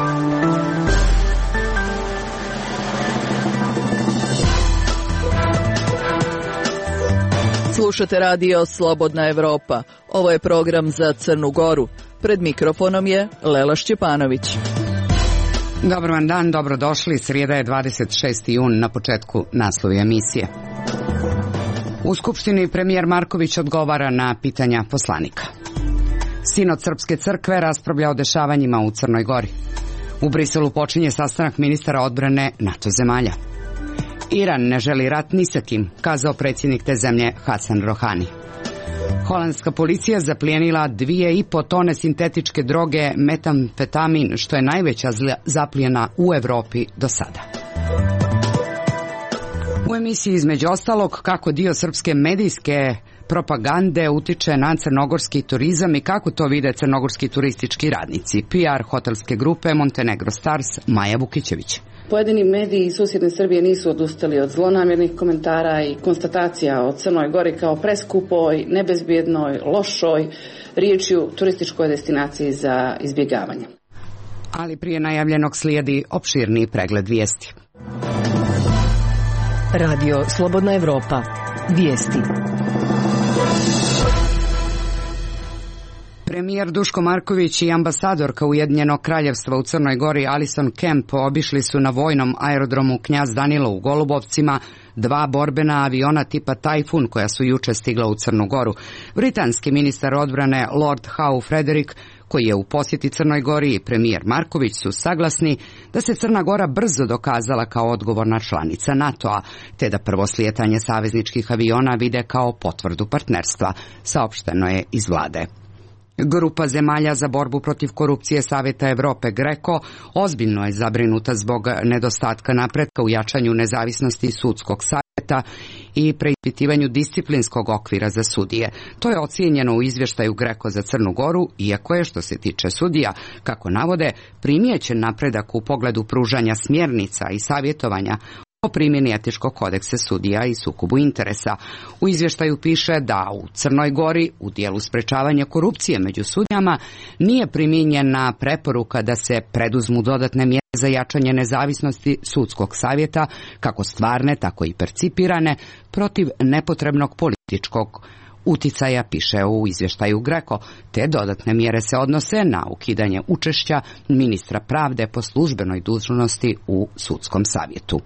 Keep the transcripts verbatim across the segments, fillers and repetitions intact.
Slušate radio Slobodna Evropa. Ovo je program za Crnu Goru. Pred mikrofonom je Lela Šćepanović. Dobar vam dan, dobrodošli. Srijeda je dvadeset šesti jun, na početku naslovi emisije. U Skupštini premijer Marković odgovara na pitanja poslanika. Sinod Srpske crkve raspravlja o dešavanjima u Crnoj Gori. U Briselu počinje sastanak ministara odbrane NATO zemalja. Iran ne želi rat ni sa kim, kazao predsjednik te zemlje Hasan Rohani. Holandska policija zaplijenila dvije i po tone sintetičke droge metamfetamin, što je najveća zaplijena u Europi do sada. U emisiji između ostalog kako dio srpske medijske propagande utiče na crnogorski turizam i kako to vide crnogorski turistički radnici. P R hotelske grupe Montenegro Stars Maja Vukićević. Pojedini mediji iz susjedne Srbije nisu odustali od zlonamjernih komentara i konstatacija o Crnoj Gori kao preskupoj, nebezbjednoj, lošoj, riječju turističkoj destinaciji za izbjegavanje. Ali prije najavljenog slijedi opširniji pregled vijesti. Radio Slobodna Evropa. Vijesti. Premijer Duško Marković i ambasadorka Ujedinjenog kraljevstva u Crnoj Gori Alison Kemp obišli su na vojnom aerodromu Knjaz Danilo u Golubovcima dva borbena aviona tipa Tajfun koja su juče stigla u Crnu Goru. Britanski ministar odbrane Lord Howe Frederick, koji je u posjeti Crnoj Gori, i premijer Marković su saglasni da se Crna Gora brzo dokazala kao odgovorna članica NATO-a, te da prvo slijetanje savezničkih aviona vide kao potvrdu partnerstva, saopšteno je iz vlade. Grupa zemalja za borbu protiv korupcije Savjeta Europe GRECO ozbiljno je zabrinuta zbog nedostatka napretka u jačanju nezavisnosti sudskog savjeta i preispitivanju disciplinskog okvira za sudije. To je ocijenjeno u izvještaju GRECO za Crnu Goru, iako je, što se tiče sudija, kako navode, primijećen napredak u pogledu pružanja smjernica i savjetovanja o primjeni etičkog kodeksa sudija i sukobu interesa. U izvještaju piše da u Crnoj Gori u dijelu sprečavanja korupcije među sudijama nije primijenjena preporuka da se preduzmu dodatne mjere za jačanje nezavisnosti sudskog savjeta, kako stvarne, tako i percipirane, protiv nepotrebnog političkog uticaja, piše u izvještaju GRECO, te dodatne mjere se odnose na ukidanje učešća ministra pravde po službenoj dužnosti u sudskom savjetu.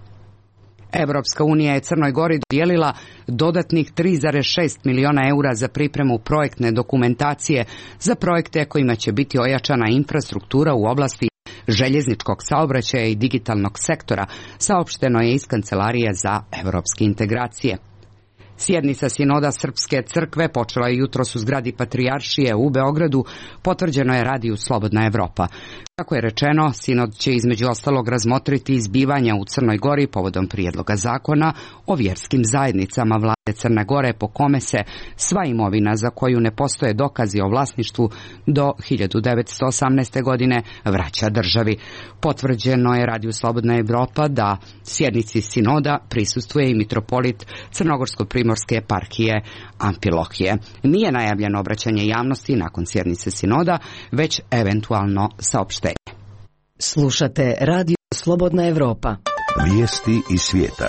Europska unija je Crnoj Gori dodijelila dodatnih tri zarez šest miliona eura za pripremu projektne dokumentacije za projekte kojima će biti ojačana infrastruktura u oblasti željezničkog saobraćaja i digitalnog sektora, saopšteno je iz Kancelarije za europske integracije. Sjednica Sinoda Srpske crkve počela je jutros u zgradi Patrijaršije u Beogradu, potvrđeno je radiju Slobodna Evropa. Kako je rečeno, Sinod će između ostalog razmotriti izbivanja u Crnoj Gori povodom prijedloga zakona o vjerskim zajednicama vlade Crne Gore, po kome se sva imovina za koju ne postoje dokazi o vlasništvu do hiljadu devetsto osamnaeste. godine vraća državi. Potvrđeno je radiju Slobodna Evropa da sjednici Sinoda prisustvuje i mitropolit Crnogorsko-primorske eparhije Amfilohije. Nije najavljeno obraćanje javnosti nakon sjednice Sinoda, već eventualno saopštenje. Slušate radio Slobodna Evropa. Vijesti iz svijeta.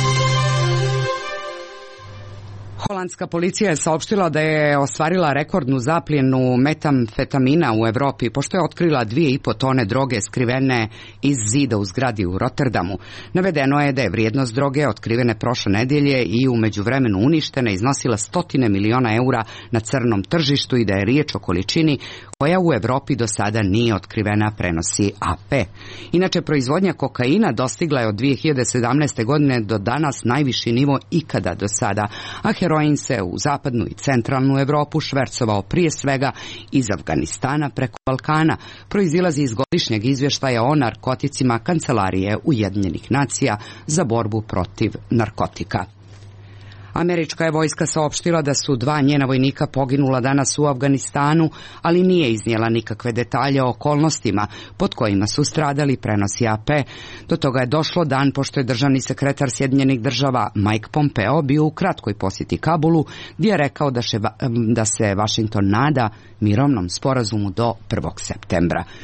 Holandska policija je saopštila da je ostvarila rekordnu zaplijenu metamfetamina u Europi, pošto je otkrila dvije i po tone droge skrivene iz zida u zgradi u Rotterdamu. Navedeno je da je vrijednost droge otkrivene prošle nedjelje i u međuvremenu uništene iznosila stotine miliona eura na crnom tržištu i da je riječ o količini koja u Europi do sada nije otkrivena, prenosi A P. Inače, proizvodnja kokaina dostigla je od dvije hiljade sedamnaeste. godine do danas najviši nivo ikada do sada, a heroin se u zapadnu i centralnu Europu švercovao prije svega iz Afganistana preko Balkana, proizilazi iz godišnjeg izvještaja o narkoticima Kancelarije Ujedinjenih nacija za borbu protiv narkotika. Američka je vojska saopštila da su dva njena vojnika poginula danas u Afganistanu, ali nije iznijela nikakve detalje o okolnostima pod kojima su stradali, prenosi A P. Do toga je došlo dan pošto je državni sekretar Sjedinjenih država Mike Pompeo bio u kratkoj posjeti Kabulu, gdje je rekao da, še, da se Washington nada mirovnom sporazumu do prvog septembra.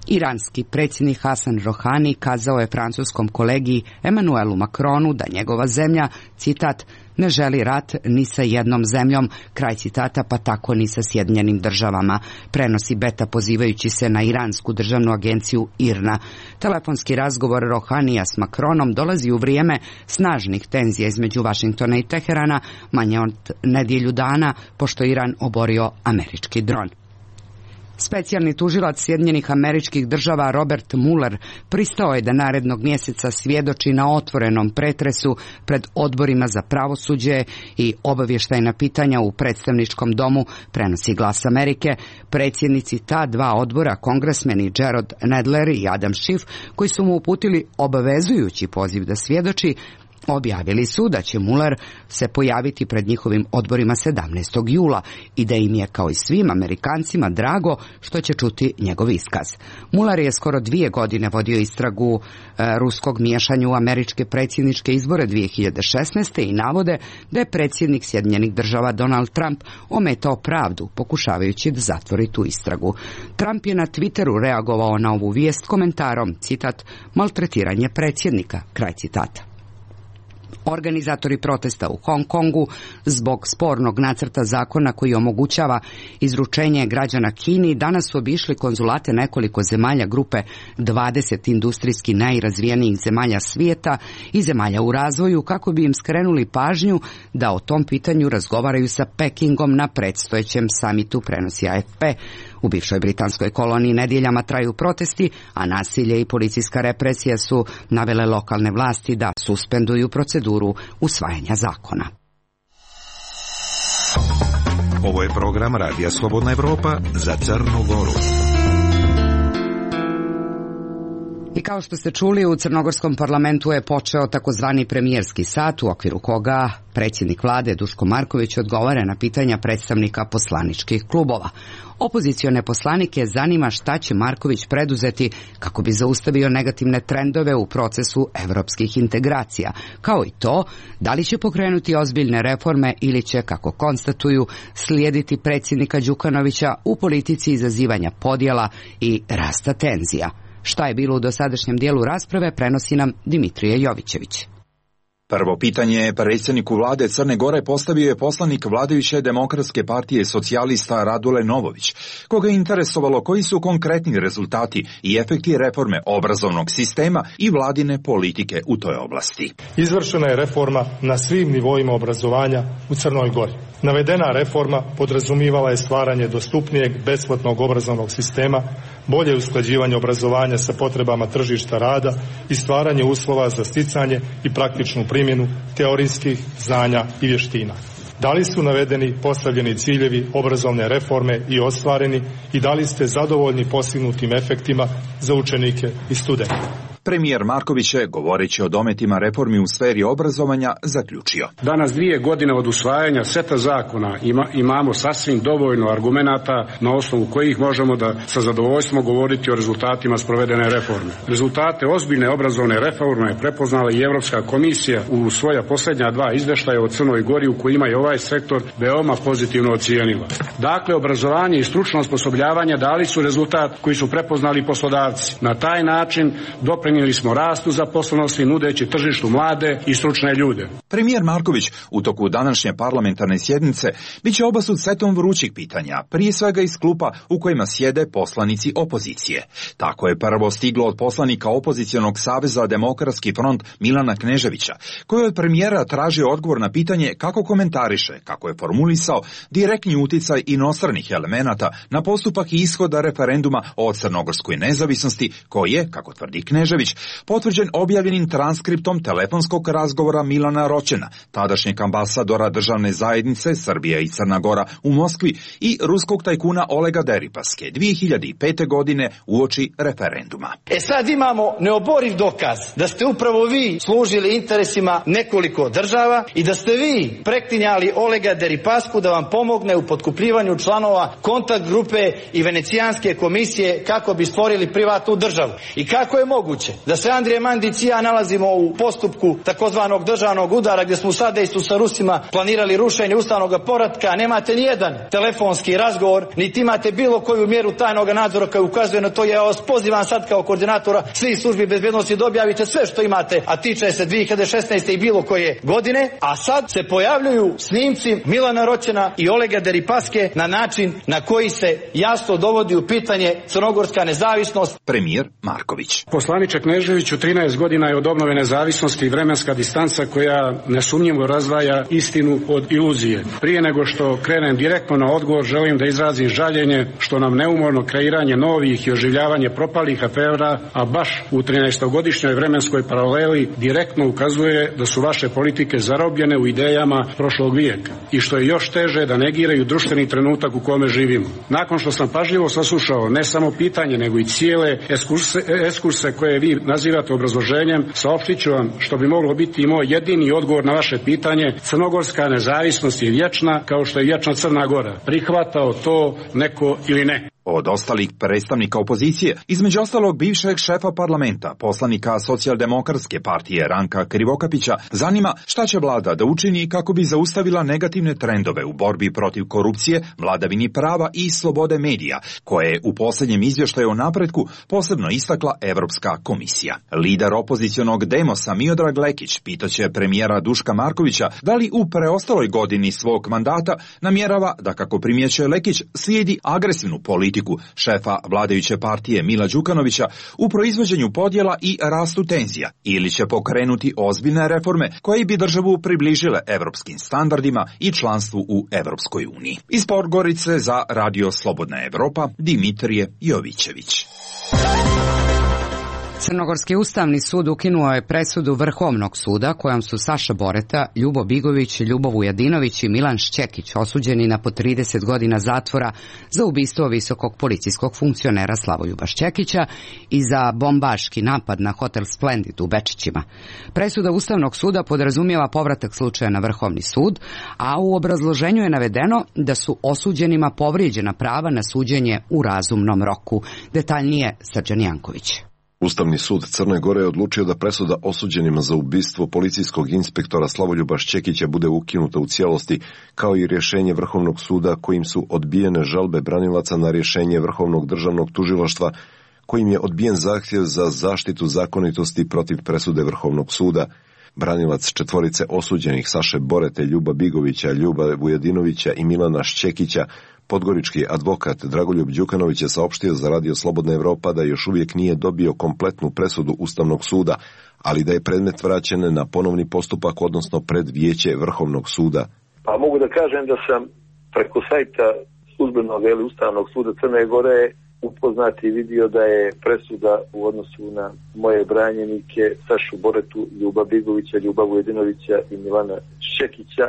Iranski predsjednik Hasan Rohani kazao je francuskom kolegi Emmanuelu Macronu da njegova zemlja, citat, ne želi rat ni sa jednom zemljom, kraj citata, pa tako ni sa Sjedinjenim državama, prenosi Beta pozivajući se na iransku državnu agenciju I R N A. Telefonski razgovor Rohanija s Macronom dolazi u vrijeme snažnih tenzija između Vašingtona i Teherana, manje od nedjelju dana, pošto Iran oborio američki dron. Specijalni tužilac Sjedinjenih Američkih Država Robert Mueller pristao je da narednog mjeseca svjedoči na otvorenom pretresu pred odborima za pravosuđe i obavještajna pitanja u predstavničkom domu, prenosi Glas Amerike. Predsjednici ta dva odbora, kongresmeni Gerald Nadler i Adam Schiff, koji su mu uputili obavezujući poziv da svjedoči, objavili su da će Mueller se pojaviti pred njihovim odborima sedamnaestog jula i da im je, kao i svim Amerikancima, drago što će čuti njegov iskaz. Mueller je skoro dvije godine vodio istragu e, ruskog miješanja u američke predsjedničke izbore dvije hiljade šesnaeste. i navode da je predsjednik Sjedinjenih Država Donald Trump ometao pravdu pokušavajući da zatvori tu istragu. Trump je na Twitteru reagovao na ovu vijest komentarom, citat, maltretiranje predsjednika, kraj citata. Organizatori protesta u Hong Kongu zbog spornog nacrta zakona koji omogućava izručenje građana Kini danas su obišli konzulate nekoliko zemalja grupe dvadeset industrijski najrazvijenijih zemalja svijeta i zemalja u razvoju kako bi im skrenuli pažnju da o tom pitanju razgovaraju sa Pekingom na predstojećem samitu, prenosi A F P. U bivšoj britanskoj koloniji nedjeljama traju protesti, a nasilje i policijska represija su navele lokalne vlasti da suspenduju proceduru usvajanja zakona. Ovo je program Radija Slobodna Evropa za Crnu Goru. I kao što ste čuli, u crnogorskom parlamentu je počeo takozvani premijerski sat, u okviru koga predsjednik vlade Duško Marković odgovara na pitanja predstavnika poslaničkih klubova. Opozicione poslanike zanima šta će Marković preduzeti kako bi zaustavio negativne trendove u procesu evropskih integracija, kao i to da li će pokrenuti ozbiljne reforme ili će, kako konstatuju, slijediti predsjednika Đukanovića u politici izazivanja podjela i rasta tenzija. Šta je bilo u dosadašnjem dijelu rasprave, prenosi nam Dimitrije Jovićević. Prvo pitanje predsjedniku vlade Crne Gore postavio je poslanik vladajuće Demokratske partije socijalista Radule Novović, koga je interesovalo koji su konkretni rezultati i efekti reforme obrazovnog sistema i vladine politike u toj oblasti. Izvršena je reforma na svim nivoima obrazovanja u Crnoj Gori. Navedena reforma podrazumivala je stvaranje dostupnijeg besplatnog obrazovnog sistema, bolje usklađivanje obrazovanja sa potrebama tržišta rada i stvaranje uslova za sticanje i praktičnu primjenu teorijskih znanja i vještina. Da li su navedeni postavljeni ciljevi obrazovne reforme i ostvareni i da li ste zadovoljni postignutim efektima za učenike i studente? Premijer Marković je, govoreći o dometima reformi u sferi obrazovanja, zaključio. Danas, dvije godine od usvajanja seta zakona, ima, imamo sasvim dovoljno argumenata na osnovu kojih možemo da sa zadovoljstvom govoriti o rezultatima sprovedene reforme. Rezultate ozbiljne obrazovne reforme prepoznala i Europska komisija u svoja posljednja dva izvještaja o Crnoj Gori u kojima je ovaj sektor veoma pozitivno ocijenila. Dakle, obrazovanje i stručno osposobljavanje dali su rezultat koji su prepoznali poslodavci. Na taj način doprinijeli smo rastu zaposlenosti nudeći tržištu mlade i stručne ljude. Premijer Marković u toku današnje parlamentarne sjednice bit će obasut setom vrućih pitanja, prije svega iz klupa u kojima sjede poslanici opozicije. Tako je prvo stiglo od poslanika opozicionog saveza Demokratski front Milana Kneževića, koji od premijera tražio odgovor na pitanje kako komentariše, kako je formulisao direktni uticaj inostranih elemenata na postupak i ishoda referenduma o crnogorskoj nezavisnosti, koji je, kako tvrdi Knežević, potvrđen objavljenim transkriptom telefonskog razgovora Milana Roćena, tadašnjeg ambasadora državne zajednice Srbija i Crna Gora u Moskvi, i ruskog tajkuna Olega Deripaske dvije hiljade pete. godine uoči referenduma. E sad imamo neoboriv dokaz da ste upravo vi služili interesima nekoliko država i da ste vi preklinjali Olega Deripasku da vam pomogne u potkupljivanju članova kontakt grupe i Venecijanske komisije kako bi stvorili privatnu državu. I kako je moguće moguće da se Andrija Mandić i ja nalazimo u postupku takozvanog državnog udara gdje smo u sadejstvu sa Rusima planirali rušenje ustavnog poretka, nemate ni jedan telefonski razgovor, niti imate bilo koju mjeru tajnog nadzora koja ukazuje na to. Ja vas pozivam sad kao koordinatora svih službi bezbjednosti da objavite sve što imate, a tiče se dvije hiljade šesnaeste i bilo koje godine, a sad se pojavljuju snimci Milana Roćena i Olega Deripaske na način na koji se jasno dovodi u pitanje crnogorska nezavisnost. Premijer Marković. Poslaniče Kneževiću, trinaest godina je od obnove nezavisnosti i vremenska distanca koja nesumnjivo razdvaja istinu od iluzije. Prije nego što krenem direktno na odgovor, želim da izrazim žaljenje što nam neumorno kreiranje novih i oživljavanje propalih afera, a baš u trinaestogodišnjoj vremenskoj paraleli direktno ukazuje da su vaše politike zarobljene u idejama prošlog vijeka i što je još teže da negiraju društveni trenutak u kome živimo. Nakon što sam pažljivo saslušao ne samo pitanje nego i cijele eskurse, eskurse koje vi nazivate obrazloženjem, saopštit ću vam što bi moglo biti i moj jedini odgovor na vaše pitanje. Crnogorska nezavisnost je vječna kao što je vječna Crna Gora. Prihvatao to neko ili ne. Od ostalih predstavnika opozicije, između ostalog bivšeg šefa parlamenta, poslanika Socijaldemokratske partije Ranka Krivokapića, zanima šta će vlada da učini kako bi zaustavila negativne trendove u borbi protiv korupcije, vladavini prava i slobode medija, koje je u posljednjem izvještaju o napretku posebno istakla Evropska komisija. Lider opozicionog Demosa Miodrag Lekić pitaće premijera Duška Markovića da li u preostaloj godini svog mandata namjerava da, kako primjećuje Lekić, slijedi agresivnu politiku šefa vladajuće partije Mila Đukanovića u proizvođenju podjela i rastu tenzija, ili će pokrenuti ozbiljne reforme koje bi državu približile evropskim standardima i članstvu u Evropskoj uniji. Iz Podgorice za Radio Slobodna Evropa, Dimitrije Jovićević. Crnogorski ustavni sud ukinuo je presudu Vrhovnog suda kojom su Saša Boreta, Ljubo Bigović, Ljubo Vujadinović i Milan Šćekić osuđeni na po trideset godina zatvora za ubistvo visokog policijskog funkcionera Slavojuba Šćekića i za bombaški napad na hotel Splendid u Bečićima. Presuda Ustavnog suda podrazumijeva povratak slučaja na Vrhovni sud, a u obrazloženju je navedeno da su osuđenima povrijeđena prava na suđenje u razumnom roku. Detaljnije Srđan Janković. Ustavni sud Crne Gore je odlučio da presuda osuđenima za ubistvo policijskog inspektora Slavoljuba Šćekića bude ukinuta u cijelosti, kao i rješenje Vrhovnog suda kojim su odbijene žalbe branilaca na rješenje Vrhovnog državnog tužilaštva, kojim je odbijen zahtjev za zaštitu zakonitosti protiv presude Vrhovnog suda. Branilac četvorice osuđenih Saše Borete, Ljuba Bigovića, Ljuba Vujadinovića i Milana Šćekića, podgorički advokat Dragoljub Đukanović je saopštio za Radio Slobodna Evropa da još uvijek nije dobio kompletnu presudu Ustavnog suda, ali da je predmet vraćen na ponovni postupak, odnosno pred vijeće Vrhovnog suda. Pa mogu da kažem da sam preko sajta službenog ili Ustavnog suda Crne Gore upoznat i vidio da je presuda u odnosu na moje branjenike Sašu Boretu, Ljuba Bigovića, Ljuba Vujadinovića i Milana Šćekića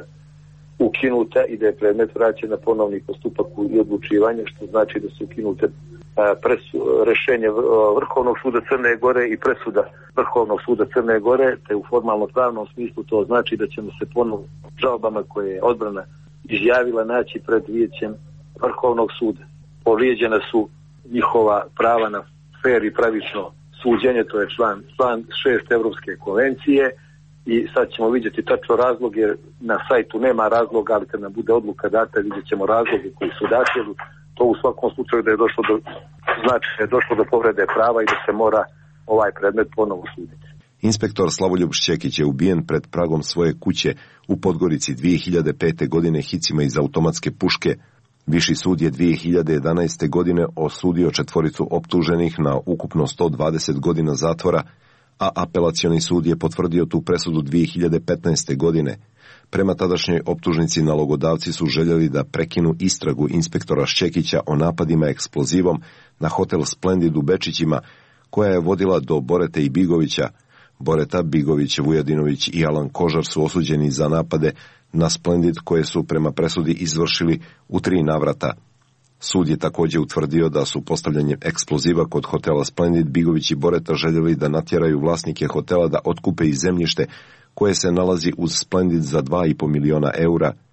ukinuta i da je predmet vraćen na ponovni postupak i odlučivanje, što znači da su ukinute presu, rešenje Vrhovnog suda Crne Gore i presuda Vrhovnog suda Crne Gore, te u formalno pravnom smislu to znači da ćemo se ponovno žalbama koje je odbrana izjavila naći pred vijećem Vrhovnog suda. Povrijeđena su njihova prava na fer i pravično suđenje, to je član, član šest Evropske konvencije. I sad ćemo vidjeti tačno razlog, jer na sajtu nema razloga, ali kad nam bude odluka data vidjet ćemo razloge koji su dati. To u svakom slučaju da je došlo do, znači da je došlo do povrede prava i da se mora ovaj predmet ponovo suditi. Inspektor Slavoljub Šćekić je ubijen pred pragom svoje kuće u Podgorici dvije hiljade pete. godine hicima iz automatske puške. Viši sud je dvije hiljade jedanaeste. godine osudio četvoricu optuženih na ukupno sto dvadeset godina zatvora, a apelacioni sud je potvrdio tu presudu dvije hiljade petnaeste. godine. Prema tadašnjoj optužnici nalogodavci su željeli da prekinu istragu inspektora Šćekića o napadima eksplozivom na hotel Splendid u Bečićima, koja je vodila do Borete i Bigovića. Boreta, Bigović, Vujadinović i Alan Kožar su osuđeni za napade na Splendid koje su prema presudi izvršili u tri navrata. Sud je također utvrdio da su postavljanjem eksploziva kod hotela Splendid Bigović i Boreta željeli da natjeraju vlasnike hotela da otkupe i zemljište koje se nalazi uz Splendid za dva i po miliona eura.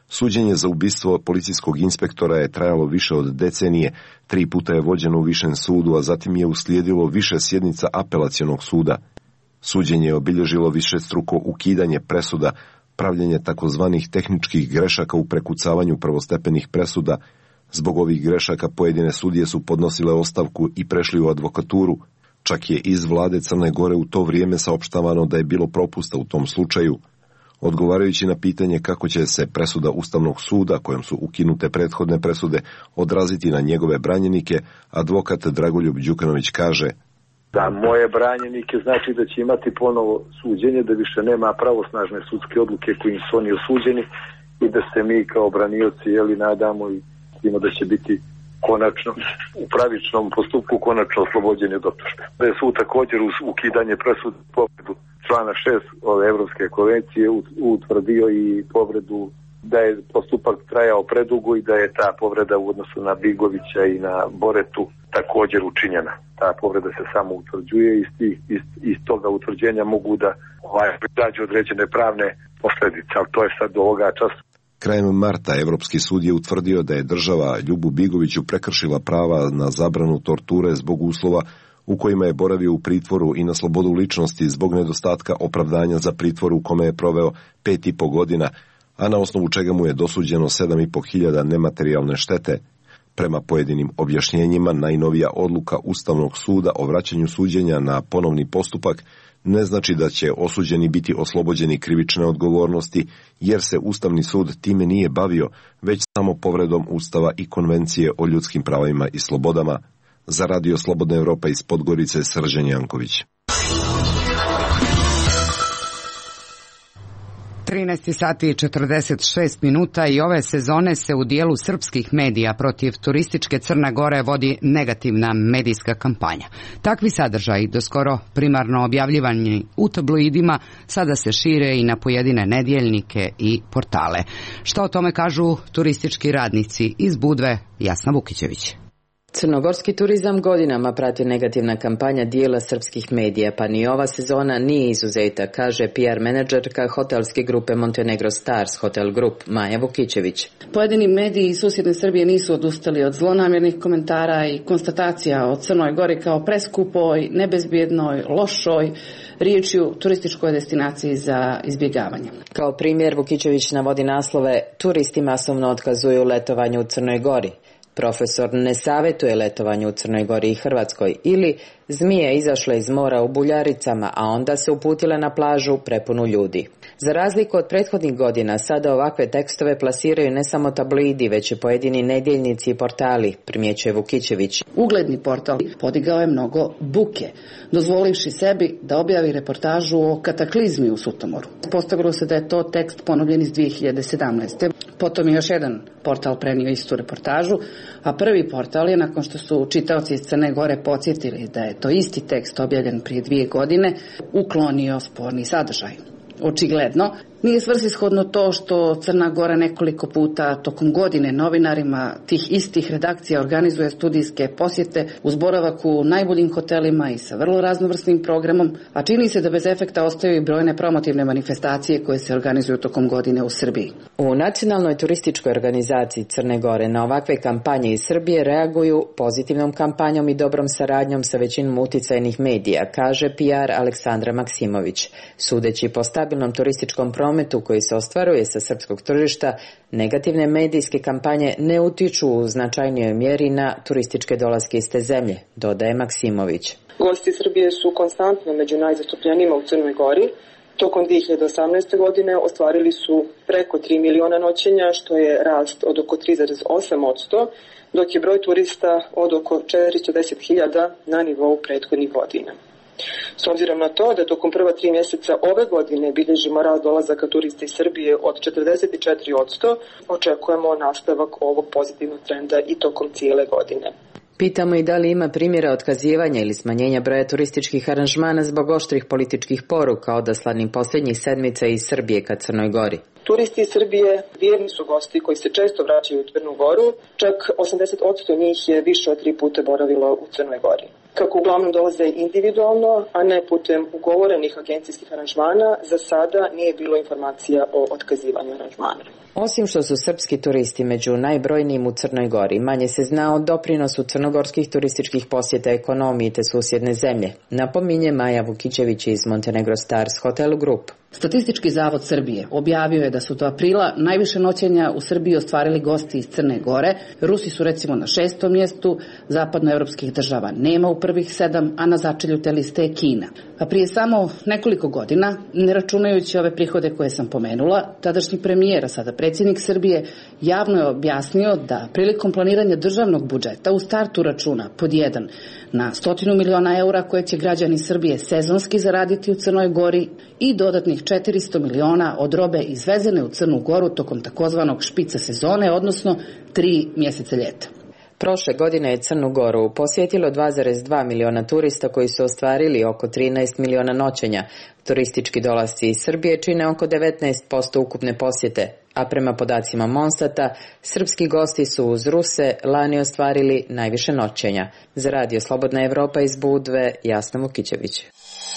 Suđenje za ubistvo policijskog inspektora je trajalo više od decenije, tri puta je vođeno u višem sudu, a zatim je uslijedilo više sjednica apelacionog suda. Suđenje je obilježilo višestruko ukidanje presuda, pravljenje takozvanih tehničkih grešaka u prekucavanju prvostepenih presuda. Zbog ovih grešaka pojedine sudije su podnosile ostavku i prešli u advokaturu. Čak je iz vlade Crne Gore u to vrijeme saopštavano da je bilo propusta u tom slučaju. Odgovarajući na pitanje kako će se presuda Ustavnog suda, kojom su ukinute prethodne presude, odraziti na njegove branjenike, advokat Dragoljub Đukanović kaže: Da, moje branjenike znači da će imati ponovo suđenje, da više nema pravosnažne sudske odluke kojim su oni osuđeni i da se mi kao branioci jeli nadamo i ima da će biti konačno, u pravičnom postupku konačno oslobođeni od optužbe. Da je sud također uz ukidanje presude povredu člana šest ove Evropske konvencije utvrdio i povredu da je postupak trajao predugo i da je ta povreda u odnosu na Bigovića i na Boretu također učinjena. Ta povreda se samo utvrđuje i iz, iz, iz toga utvrđenja mogu da ovaj, dađu određene pravne posljedice, ali to je sad do ovoga časa. Krajem marta Evropski sud je utvrdio da je država Ljubu Bigoviću prekršila prava na zabranu torture zbog uslova u kojima je boravio u pritvoru i na slobodu ličnosti zbog nedostatka opravdanja za pritvor u kome je proveo pet i po godina, a na osnovu čega mu je dosuđeno sedam i po hiljada nematerijalne štete. Prema pojedinim objašnjenjima, najnovija odluka Ustavnog suda o vraćanju suđenja na ponovni postupak ne znači da će osuđeni biti oslobođeni krivične odgovornosti, jer se Ustavni sud time nije bavio, već samo povredom Ustava i Konvencije o ljudskim pravima i slobodama. Za Radio Slobodna Evropa iz Podgorice, Srđan Janković. trinaest sati i četrdeset šest minuta i ove sezone se u dijelu srpskih medija protiv turističke Crne Gore vodi negativna medijska kampanja. Takvi sadržaji, doskoro primarno objavljivani u tabloidima, sada se šire i na pojedine nedjeljnike i portale. Što o tome kažu turistički radnici iz Budve? Jasna Vukićević. Crnogorski turizam godinama prati negativna kampanja dijela srpskih medija, pa ni ova sezona nije izuzeta, kaže P R menadžerka hotelske grupe Montenegro Stars Hotel Group Maja Vukićević. Pojedini mediji iz susjedne Srbije nisu odustali od zlonamjernih komentara i konstatacija o Crnoj Gori kao preskupoj, nebezbjednoj, lošoj, riječju turističkoj destinaciji za izbjegavanje. Kao primjer Vukićević navodi naslove: turisti masovno otkazuju letovanje u Crnoj Gori, profesor ne savjetuje letovanje u Crnoj Gori i Hrvatskoj, ili zmije izašle iz mora u Buljaricama, a onda se uputile na plažu prepunu ljudi. Za razliku od prethodnih godina, sada ovakve tekstove plasiraju ne samo tabloidi, već i pojedini nedjeljnici i portali, primjećuje Vukićević. Ugledni portal podigao je mnogo buke, dozvolivši sebi da objavi reportažu o kataklizmi u Sutomoru. Postavilo se da je to tekst ponovljen iz dvije hiljade sedamnaeste. Potom je još jedan portal prenio istu reportažu, a prvi portal je, nakon što su čitaoci iz Crne Gore podsjetili da je to isti tekst objavljen prije dvije godine, uklonio sporni sadržaj. Očigledno, nije svrsishodno to što Crna Gora nekoliko puta tokom godine novinarima tih istih redakcija organizuje studijske posjete uz boravak u najboljim hotelima i sa vrlo raznovrsnim programom, a čini se da bez efekta ostaju i brojne promotivne manifestacije koje se organizuju tokom godine u Srbiji. U Nacionalnoj turističkoj organizaciji Crne Gore na ovakve kampanje iz Srbije reaguju pozitivnom kampanjom i dobrom saradnjom sa većinom uticajnih medija, kaže P R Aleksandra Maksimović. Sudeći po stabilnom turističkom prometu koji se ostvaruje sa srpskog tržišta, negativne medijske kampanje ne utiču u značajnijoj mjeri na turističke dolaske iz te zemlje, dodaje Maksimović. Gosti Srbije su konstantno među najzastupljenijima u Crnoj Gori. Tokom dvije hiljade osamnaeste. godine ostvarili su preko tri miliona noćenja, što je rast od oko tri zarez osam posto, dok je broj turista od oko četiristo deset hiljada na nivou prethodnih godina. S obzirom na to da tokom prva tri mjeseca ove godine bilježimo rast dolazaka turista iz Srbije od četrdeset četiri posto, očekujemo nastavak ovog pozitivnog trenda i tokom cijele godine. Pitamo i da li ima primjera otkazivanja ili smanjenja broja turističkih aranžmana zbog oštrih političkih poruka odaslanim posljednjih sedmica iz Srbije ka Crnoj Gori. Turisti iz Srbije vjerni su gosti koji se često vraćaju u Crnu Goru, čak osamdeset posto njih je više od tri puta boravilo u Crnoj Gori. Kako uglavnom dolaze individualno, a ne putem ugovorenih agencijskih aranžmana, za sada nije bilo informacija o otkazivanju aranžmana. Osim što su srpski turisti među najbrojnijim u Crnoj Gori, manje se zna o doprinosu crnogorskih turističkih posjeta ekonomiji te susjedne zemlje, napominje Maja Vukićević iz Montenegro Stars Hotel Group. Statistički zavod Srbije objavio je da su do aprila najviše noćenja u Srbiji ostvarili gosti iz Crne Gore. Rusi su recimo na šestom mjestu, zapadnoevropskih država nema u prvih sedam, a na začelju te liste je Kina. A prije samo nekoliko godina, ne računajući ove prihode koje sam pomenula, tadašnji premijer, a sada predsjednik Srbije, javno je objasnio da prilikom planiranja državnog budžeta u startu računa pod jedan na stotinu miliona eura koje će građani Srbije sezonski zaraditi u Crnoj Gori i dodatnih četiristo miliona od robe izvezene u Crnu Goru tokom takozvanog špica sezone, odnosno tri mjeseca ljeta. Prošle godine je Crnu Goru posjetilo dva zarez dva miliona turista koji su ostvarili oko trinaest miliona noćenja. Turistički dolasci iz Srbije čine oko devetnaest posto ukupne posjete, a prema podacima Monstata, srpski gosti su uz Ruse lani ostvarili najviše noćenja. Za Radio Slobodna Evropa iz Budve, Jasna Vukićević.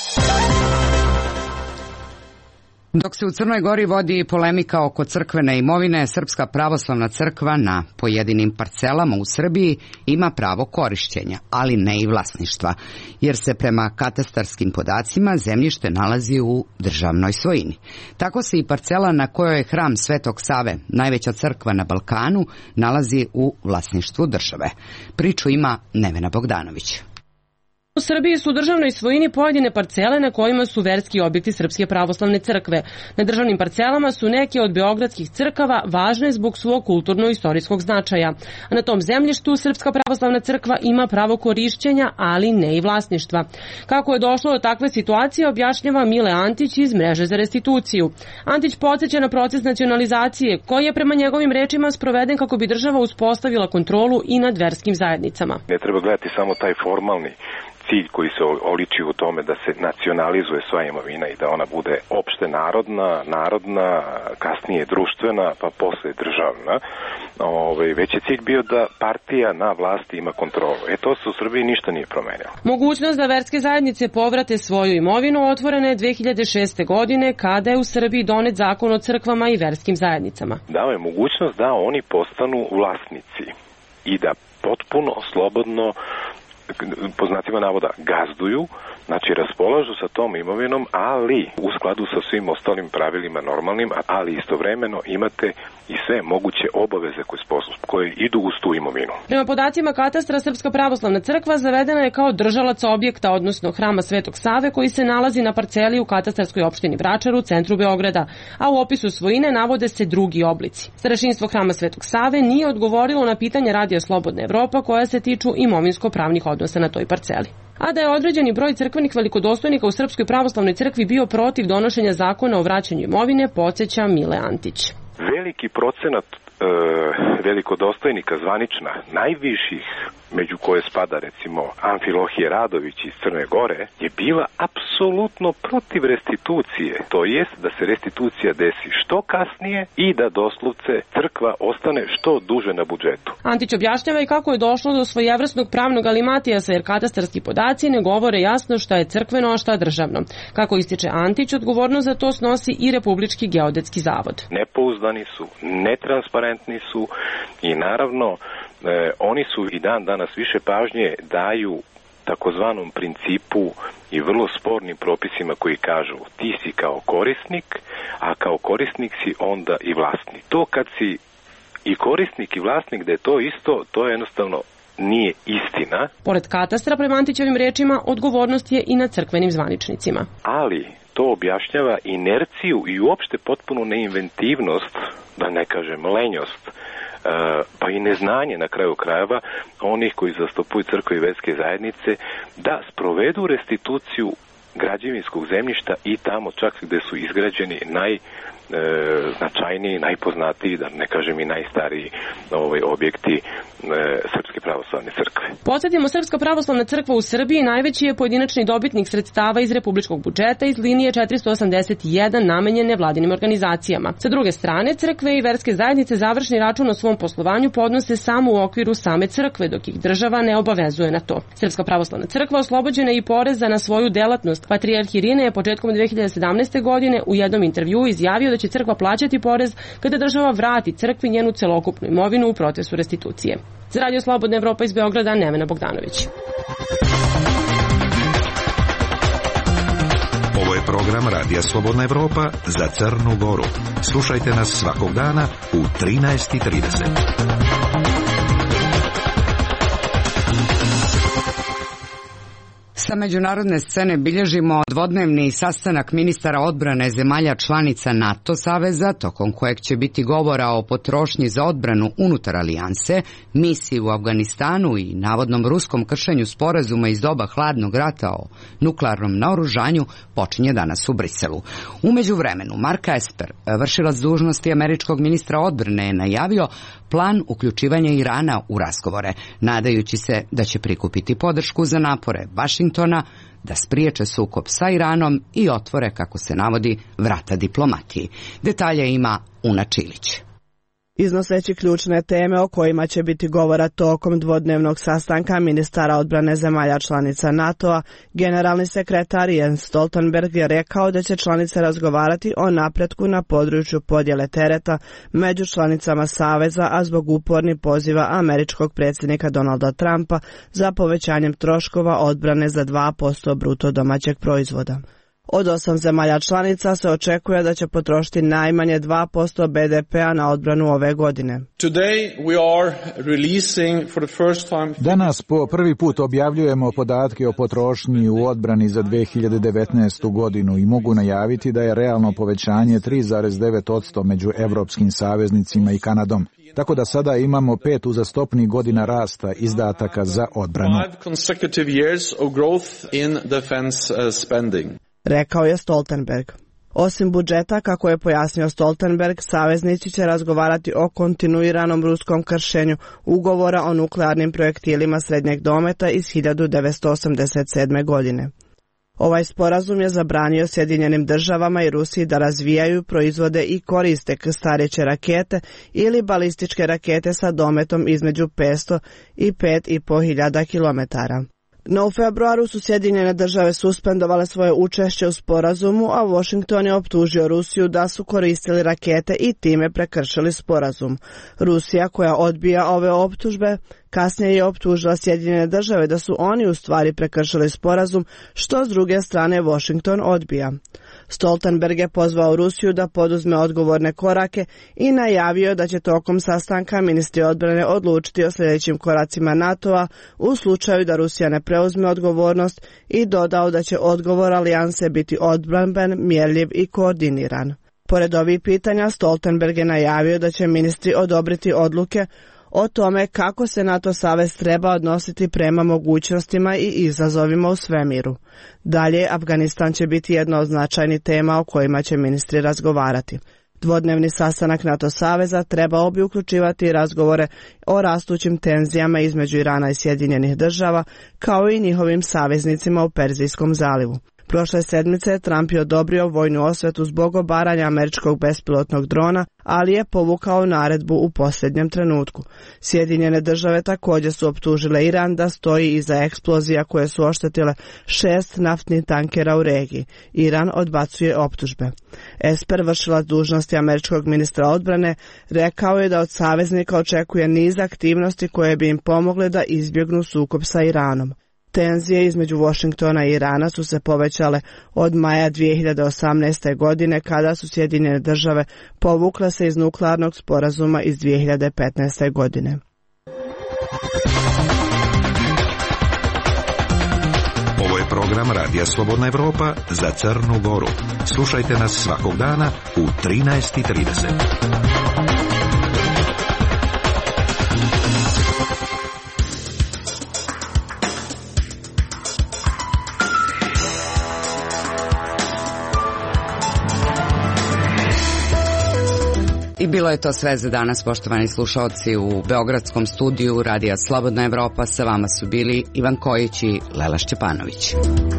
Dok se u Crnoj Gori vodi polemika oko crkvene imovine, Srpska pravoslavna crkva na pojedinim parcelama u Srbiji ima pravo korišćenja, ali ne i vlasništva, jer se prema katastarskim podacima zemljište nalazi u državnoj svojini. Tako se i parcela na kojoj je hram Svetog Save, najveća crkva na Balkanu, nalazi u vlasništvu države. Priču ima Nevena Bogdanović. U Srbiji su u državnoj svojini pojedine parcele na kojima su verski objekti Srpske pravoslavne crkve. Na državnim parcelama su neke od beogradskih crkava važne zbog svog kulturno-istorijskog značaja. A na tom zemljištu Srpska pravoslavna crkva ima pravo korišćenja, ali ne i vlasništva. Kako je došlo do takve situacije, objašnjava Mile Antić iz Mreže za restituciju. Antić podsjeća na proces nacionalizacije, koji je prema njegovim rečima sproveden kako bi država uspostavila kontrolu i nad verskim zajednicama. Ne treba gledati samo taj formalni cilj koji se oliči u tome da se nacionalizuje sva imovina i da ona bude opšte narodna, narodna, kasnije društvena, pa posle državna. Ove, već je cilj bio da partija na vlasti ima kontrolu. E to se u Srbiji ništa nije promenilo. Mogućnost da verske zajednice povrate svoju imovinu otvorena je dve hiljade šeste. godine kada je u Srbiji donet zakon o crkvama i verskim zajednicama. Dao je mogućnost da oni postanu vlasnici i da potpuno slobodno, po znacima navoda, gazduju, znači raspolažu sa tom imovinom, ali u skladu sa svim ostalim pravilima normalnim, ali istovremeno imate i sve moguće obaveze koje, koje idu uz tu imovinu. Prema podacima katastra, Srpska pravoslavna crkva zavedena je kao držalac objekta, odnosno hrama Svetog Save, koji se nalazi na parceli u katastarskoj opštini Vračar u centru Beograda, a u opisu svojine navode se drugi oblici. Starešinstvo hrama Svetog Save nije odgovorilo na pitanje Radija Slobodna Evropa koja se tiču imovinsko-pravnih odnosa na toj parceli. A da je određeni broj crkvenih velikodostojnika u Srpskoj pravoslavnoj crkvi bio protiv donošenja zakona o vraćanju imovine, podsjeća Mile Antić. Veliki procenat e, velikodostojnika zvanična, najviših, među koje spada recimo Amfilohije Radović iz Crne Gore, je bila apsolutno protiv restitucije, to jest da se restitucija desi što kasnije i da doslovce crkva ostane što duže na budžetu. Antić objašnjava i kako je došlo do svojevrsnog pravnog alimatijasa, jer katastarski podaci ne govore jasno šta je crkveno, a šta državno. Kako ističe Antić, odgovornost za to snosi i Republički geodetski zavod. Nepouzdani su, netransparentni su i naravno E, oni su i dan danas više pažnje daju takozvanom principu i vrlo spornim propisima koji kažu ti si kao korisnik, a kao korisnik si onda i vlasnik. To kad si i korisnik i vlasnik da je to isto, to je jednostavno nije istina. Pored katastra, prema Antićevim rečima, odgovornost je i na crkvenim zvaničnicima. Ali to objašnjava inerciju i uopšte potpunu neinventivnost, da ne kažem lenjost, pa i neznanje na kraju krajeva onih koji zastupuju crkve i verske zajednice da sprovedu restituciju građevinskog zemljišta i tamo čak gde su izgrađeni naj E, značajniji, najpoznatiji, da ne kažem i najstariji ovaj, objekti e, Srpske pravoslavne crkve. Podsjetimo, Srpska pravoslavna crkva u Srbiji najveći je pojedinačni dobitnik sredstava iz republičkog budžeta iz linije četiristo osamdeset jedan namenjene vladinim organizacijama. Sa druge strane, crkve i verske zajednice završni račun o svom poslovanju podnose samo u okviru same crkve, dok ih država ne obavezuje na to. Srpska pravoslavna crkva oslobođena je i poreza na svoju delatnost. Patrijarh Irine je početkom dve hiljade sedamnaeste. godine u jednom intervjuu izjavio da će crkva plaćati porez kada država vrati crkvi njenu celokupnu imovinu u procesu restitucije. Za Radio Slobodna Evropa iz Beograda, Nevena Bogdanović. Ovo je program Radija Slobodna Evropa za Crnu Goru. Slušajte nas svakog dana u trinaest i trideset. Sa međunarodne scene bilježimo dvodnevni sastanak ministara odbrane zemalja članica NATO saveza, tokom kojeg će biti govora o potrošnji za odbranu unutar alijanse, misiji u Afganistanu i navodnom ruskom kršenju sporazuma iz doba hladnog rata o nuklearnom naoružanju, počinje danas u Briselu. U međuvremenu, Mark Esper, vršilac dužnosti američkog ministra odbrane, je najavio plan uključivanja Irana u razgovore, nadajući se da će prikupiti podršku za napore Vašingtona da spriječe sukob sa Iranom i otvore, kako se navodi, vrata diplomatiji. Detalje ima Una Čilić. Iznoseći ključne teme o kojima će biti govora tokom dvodnevnog sastanka ministara odbrane zemalja članica NATO-a, generalni sekretar Jens Stoltenberg je rekao da će članice razgovarati o napretku na području podjele tereta među članicama saveza, a zbog upornih poziva američkog predsjednika Donalda Trumpa za povećanjem troškova odbrane za dva posto bruto domaćeg proizvoda. Od osam zemalja članica se očekuje da će potrošiti najmanje dva posto be de pea na odbranu ove godine. Danas po prvi put objavljujemo podatke o potrošnji u odbrani za dve hiljade devetnaestu. godinu i mogu najaviti da je realno povećanje tri zarez devet posto među evropskim saveznicima i Kanadom. Tako da sada imamo pet uzastopnih godina rasta izdataka za odbranu. Rekao je Stoltenberg. Osim budžeta, kako je pojasnio Stoltenberg, saveznici će razgovarati o kontinuiranom ruskom kršenju ugovora o nuklearnim projektilima srednjeg dometa iz hiljadu devetsto osamdeset sedme. godine. Ovaj sporazum je zabranio Sjedinjenim državama i Rusiji da razvijaju, proizvode i koriste krstareće rakete ili balističke rakete sa dometom između petsto i pet i po hiljada kilometara. No u februaru su Sjedinjene države suspendovale svoje učešće u sporazumu, a Washington je optužio Rusiju da su koristili rakete i time prekršili sporazum. Rusija, koja odbija ove optužbe, kasnije je optužila Sjedinjene države da su oni u stvari prekršili sporazum, što s druge strane Washington odbija. Stoltenberg je pozvao Rusiju da poduzme odgovorne korake i najavio da će tokom sastanka ministri odbrane odlučiti o sljedećim koracima NATO-a u slučaju da Rusija ne preuzme odgovornost i dodao da će odgovor alijanse biti odbramben, mjerljiv i koordiniran. Pored ovih pitanja, Stoltenberg je najavio da će ministri odobriti odluke o tome kako se NATO savez treba odnositi prema mogućnostima i izazovima u svemiru. Dalje, Afganistan će biti jedna od značajnih tema o kojima će ministri razgovarati. Dvodnevni sastanak NATO saveza trebao bi uključivati razgovore o rastućim tenzijama između Irana i Sjedinjenih država, kao i njihovim saveznicima u Perzijskom zalivu. Prošle sedmice Trump je odobrio vojnu osvetu zbog obaranja američkog bespilotnog drona, ali je povukao naredbu u posljednjem trenutku. Sjedinjene države također su optužile Iran da stoji iza eksplozija koje su oštetile šest naftnih tankera u regiji. Iran odbacuje optužbe. Esper, vršilac dužnosti američkog ministra odbrane, rekao je da od saveznika očekuje niz aktivnosti koje bi im pomogle da izbjegnu sukob sa Iranom. Tenzije između Washingtona i Irana su se povećale od maja dvije hiljade osamnaeste. godine, kada su Sjedinjene države povukle se iz nuklearnog sporazuma iz dvije hiljade petnaeste. godine. Ovo je program Radija Slobodna Evropa za Crnu Goru. Slušajte nas svakog dana u trinaest i trideset. I bilo je to sve za danas, poštovani slušalci. U beogradskom studiju Radija Slobodna Evropa sa vama su bili Ivan Kojić i Lela Šćepanović.